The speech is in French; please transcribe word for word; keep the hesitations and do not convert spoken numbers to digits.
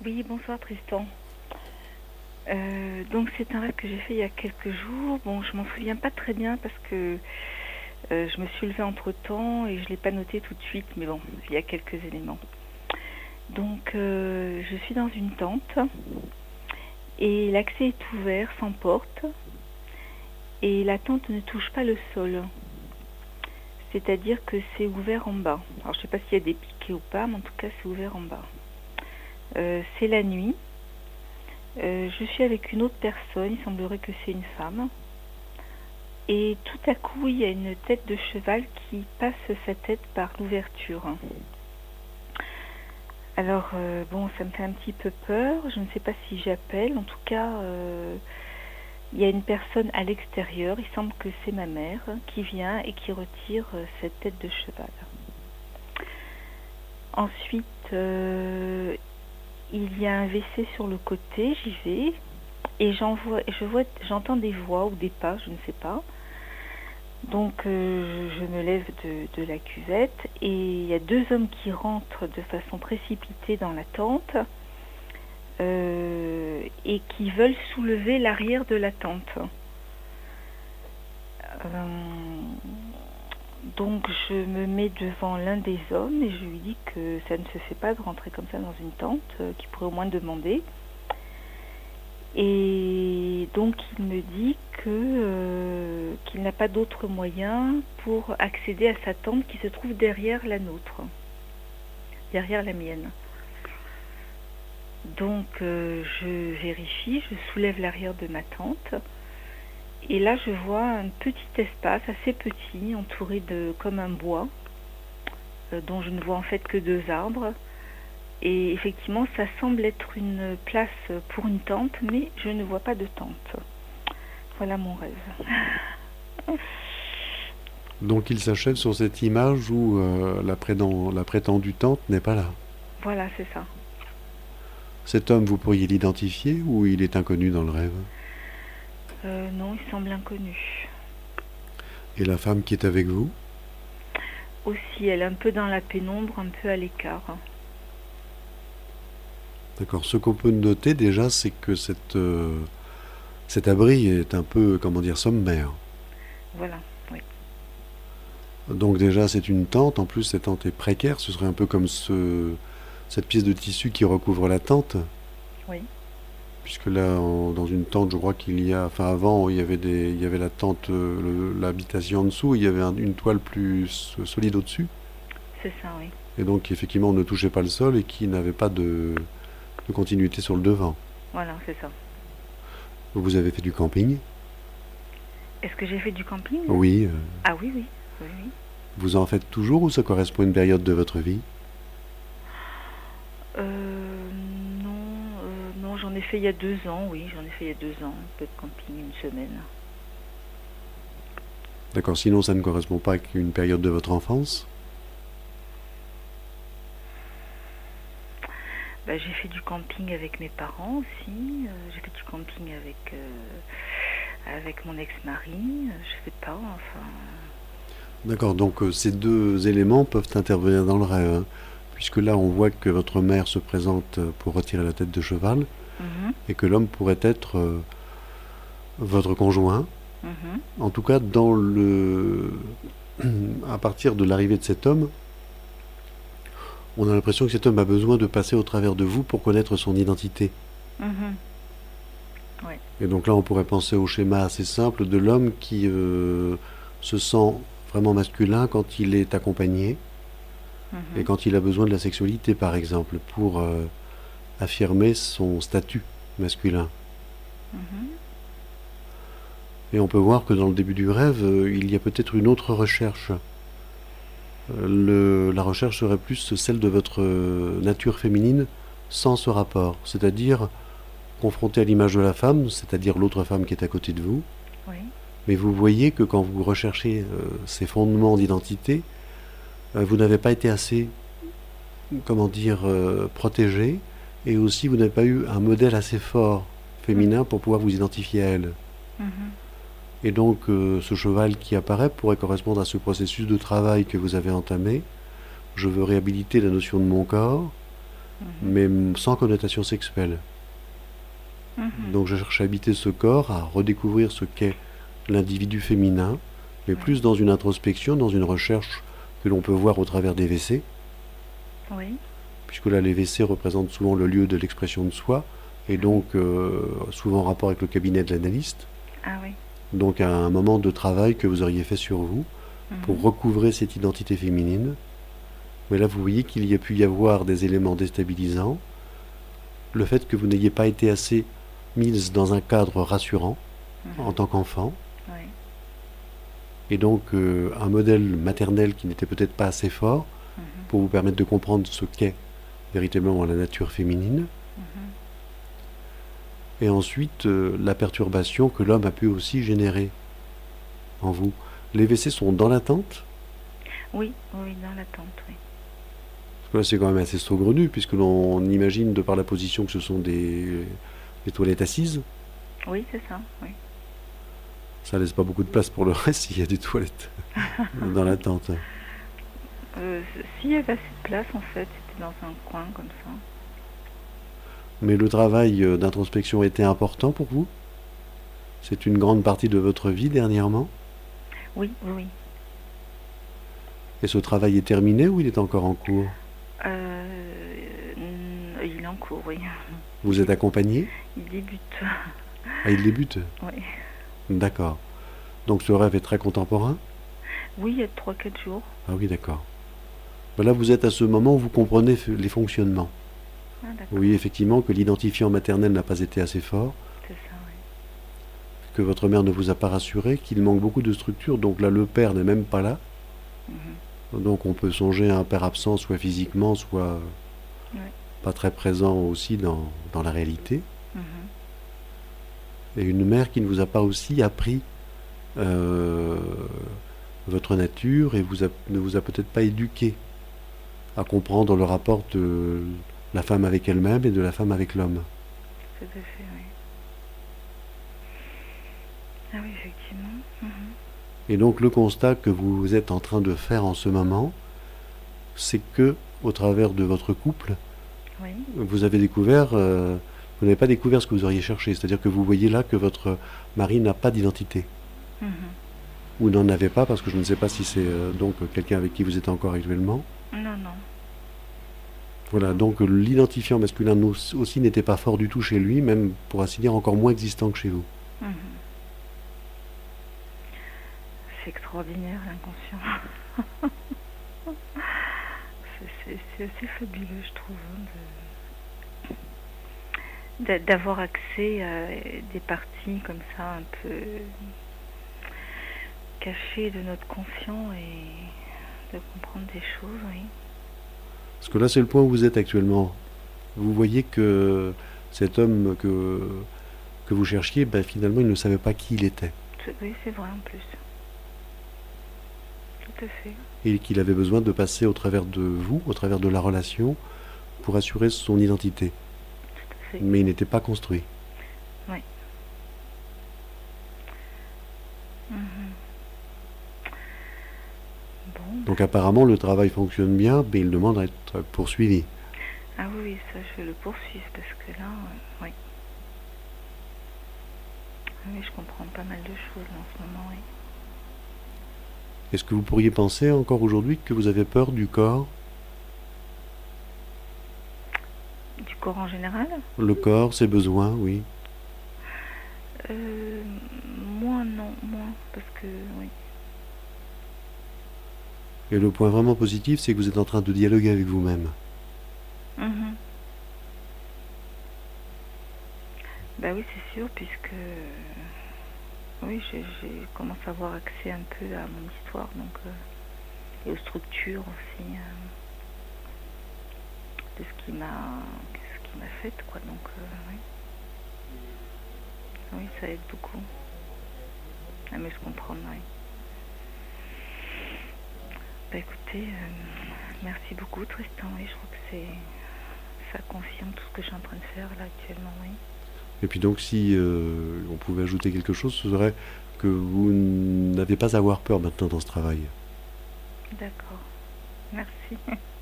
Oui, bonsoir Tristan. Euh, donc c'est un rêve que j'ai fait il y a quelques jours. Bon, je m'en souviens pas très bien parce que euh, je me suis levée entre-temps et je l'ai pas noté tout de suite, mais bon, il y a quelques éléments. Donc euh, je suis dans une tente et l'accès est ouvert sans porte et la tente ne touche pas le sol. C'est-à-dire que c'est ouvert en bas. Alors je sais pas s'il y a des piquets ou pas, mais en tout cas c'est ouvert en bas. Euh, c'est la nuit. Euh, je suis avec une autre personne, il semblerait que c'est une femme. Et tout à coup, il y a une tête de cheval qui passe sa tête par l'ouverture. Alors, euh, bon, ça me fait un petit peu peur. Je ne sais pas si j'appelle. En tout cas, euh, il y a une personne à l'extérieur. Il semble que c'est ma mère qui vient et qui retire euh, cette tête de cheval. Ensuite, euh, il y a un W C sur le côté. J'y vais. Et j'en vois, je vois, j'entends des voix ou des pas, je ne sais pas. Donc euh, je me lève de, de la cuvette et il y a deux hommes qui rentrent de façon précipitée dans la tente euh, et qui veulent soulever l'arrière de la tente. Euh, donc je me mets devant l'un des hommes et je lui dis que ça ne se fait pas de rentrer comme ça dans une tente, euh, qu'il pourrait au moins demander. Et donc il me dit que, euh, qu'il n'a pas d'autre moyen pour accéder à sa tente qui se trouve derrière la nôtre, derrière la mienne. Donc euh, je vérifie, je soulève l'arrière de ma tente et là je vois un petit espace assez petit entouré de comme un bois euh, dont je ne vois en fait que deux arbres. Et effectivement, ça semble être une place pour une tente, mais je ne vois pas de tente. Voilà mon rêve. Donc il s'achève sur cette image où euh, la, prétend- la prétendue tante n'est pas là. Voilà, c'est ça. Cet homme, vous pourriez l'identifier ou il est inconnu dans le rêve? Euh, non, il semble inconnu. Et la femme qui est avec vous? Aussi, elle est un peu dans la pénombre, un peu à l'écart. D'accord. Ce qu'on peut noter déjà, c'est que cette, euh, cet abri est un peu, comment dire, sommaire. Voilà, oui. Donc déjà, c'est une tente. En plus, cette tente est précaire. Ce serait un peu comme ce, cette pièce de tissu qui recouvre la tente. Oui. Puisque là, en- dans une tente, je crois qu'il y a... Enfin, avant, il y avait, des, il y avait la tente, euh, le- l'habitation en dessous. Il y avait un- une toile plus solide au-dessus. C'est ça, oui. Et donc, effectivement, on ne touchait pas le sol et qui n'avait pas de, de continuité sur le devant. Voilà, c'est ça. Vous avez fait du camping? Est-ce que j'ai fait du camping? Oui. euh, Ah oui, oui. Oui, oui. Vous en faites toujours ou ça correspond à une période de votre vie? Euh, non, euh, non, j'en ai fait il y a deux ans, oui, j'en ai fait il y a deux ans, un peu de camping, une semaine. D'accord, sinon ça ne correspond pas à une période de votre enfance? Bah, j'ai fait du camping avec mes parents aussi. euh, j'ai fait du camping avec, euh, avec mon ex-mari. euh, je sais pas, enfin. D'accord, donc euh, ces deux éléments peuvent intervenir dans le rêve, hein, puisque là on voit que votre mère se présente euh, pour retirer la tête de cheval Mhm, et que l'homme pourrait être euh, votre conjoint. mhm, En tout cas, dans le... à partir de l'arrivée de cet homme, on a l'impression que cet homme a besoin de passer au travers de vous pour connaître son identité. mhm, ouais, Et donc là, on pourrait penser au schéma assez simple de l'homme qui euh, se sent vraiment masculin quand il est accompagné et mhm, quand il a besoin de la sexualité, par exemple, pour euh, affirmer son statut masculin. mhm, Et on peut voir que dans le début du rêve, euh, il y a peut-être une autre recherche. Euh, le- la recherche serait plus celle de votre euh, nature féminine sans ce rapport, c'est-à-dire confronté à l'image de la femme, c'est-à-dire l'autre femme qui est à côté de vous. oui, Mais vous voyez que quand vous recherchez euh, ces fondements d'identité, euh, vous n'avez pas été assez, comment dire, euh, protégé, et aussi vous n'avez pas eu un modèle assez fort mhm, féminin pour pouvoir vous identifier à elle. mhm, Et donc euh, ce cheval qui apparaît pourrait correspondre à ce processus de travail que vous avez entamé. Je veux réhabiliter la notion de mon corps, Mhm. mais mm, sans connotation sexuelle. Mhm. Donc je cherche à habiter ce corps, à redécouvrir ce qu'est l'individu féminin, mais Oui. plus dans une introspection, dans une recherche que l'on peut voir au travers des W C, Oui. puisque là les W C représentent souvent le lieu de l'expression de soi, et Ah oui. donc euh, souvent en rapport avec le cabinet de l'analyste. Ah oui. Donc à un moment de travail que vous auriez fait sur vous, pour Mhm. recouvrer cette identité féminine. Mais là vous voyez qu'il y a pu y avoir des éléments déstabilisants, le fait que vous n'ayez pas été assez mise dans un cadre rassurant Mhm. en tant qu'enfant, Oui. et donc euh, un modèle maternel qui n'était peut-être pas assez fort Mhm. pour vous permettre de comprendre ce qu'est véritablement la nature féminine, Mhm. et ensuite euh, la perturbation que l'homme a pu aussi générer en vous. Les W C sont dans l'attente, Oui, oui, dans l'attente, oui. parce que là c'est quand même assez saugrenu, puisque l'on imagine de par la position que ce sont des, des toilettes assises. Oui, c'est ça, oui. Ça laisse pas beaucoup de place pour le reste s'il y a des toilettes dans l'attente. Euh, S'il y avait assez de place, en fait, c'était dans un coin comme ça. Mais le travail euh, d'introspection était important pour vous? C'est une grande partie de votre vie dernièrement? Oui, oui, oui. Et ce travail est terminé ou il est encore en cours? Euh, n- il est en cours, oui. Vous êtes accompagné? Il débute. Ah, il débute? Oui. D'accord. Donc ce rêve est très contemporain? Oui, il y a trois quatre jours. Ah oui, d'accord. Ben là, vous êtes à ce moment où vous comprenez f- les fonctionnements. Ah, Vous d'accord. voyez effectivement que l'identifiant maternel n'a pas été assez fort, C'est ça, oui. que votre mère ne vous a pas rassuré, qu'il manque beaucoup de structure, donc là, le père n'est même pas là. Mhm. Donc on peut songer à un père absent, soit physiquement, soit Oui. pas très présent aussi dans, dans la réalité. Mhm. Et une mère qui ne vous a pas aussi appris euh, votre nature et vous a- ne vous a peut-être pas éduqué à comprendre le rapport de la femme avec elle-même et de la femme avec l'homme. Tout à fait, oui. Ah oui, effectivement. Mhm. Et donc le constat que vous êtes en train de faire en ce moment, c'est que, au travers de votre couple, Oui. vous avez découvert, euh, vous n'avez pas découvert ce que vous auriez cherché. C'est-à-dire que vous voyez là que votre mari n'a pas d'identité. Mhm. Ou n'en avait pas, parce que je ne sais pas si c'est euh, donc quelqu'un avec qui vous êtes encore actuellement. Non, non. Voilà, donc euh, l'identifiant masculin nous- aussi n'était pas fort du tout chez lui, même pour ainsi dire encore moins existant que chez vous. Mhm. C'est extraordinaire, l'inconscient. C'est c'est- c'est assez fabuleux, je trouve, hein, de- d'a- d'avoir accès à des parties comme ça, un peu cachées de notre conscient et de comprendre des choses, oui. Parce que là, c'est le point où vous êtes actuellement. Vous voyez que cet homme que, que vous cherchiez, ben, finalement, il ne savait pas qui il était. C'est- Oui, c'est vrai en plus. Tout à fait. Et qu'il avait besoin de passer au travers de vous, au travers de la relation, pour assurer son identité. Tout à fait. Mais il n'était pas construit. Oui. Mhm. Bon. Donc apparemment, le travail fonctionne bien, mais il demande à être poursuivi. Ah oui, oui, ça je vais le poursuivre parce que là, euh, oui. Oui, je comprends pas mal de choses là, en ce moment, oui. Est-ce que vous pourriez penser encore aujourd'hui que vous avez peur du corps? Du corps en général? Le corps, ses besoins, oui. Euh, moins non, moins, parce que oui. Et le point vraiment positif, c'est que vous êtes en train de dialoguer avec vous-même. Mhm. Bah oui, c'est sûr, puisque oui, j'ai j'ai commencé à avoir accès un peu à mon histoire, donc euh, et aux structures aussi euh, de ce qui m'a ce qui m'a fait, quoi. Donc euh, oui. Oui, ça aide beaucoup à mieux se comprendre, oui. Bah écoutez, euh, merci beaucoup Tristan, oui, je crois que c'est ça confirme tout ce que je suis en train de faire là actuellement, oui. Et puis donc, si euh, on pouvait ajouter quelque chose, ce serait que vous n'avez pas à avoir peur maintenant dans ce travail. D'accord, merci.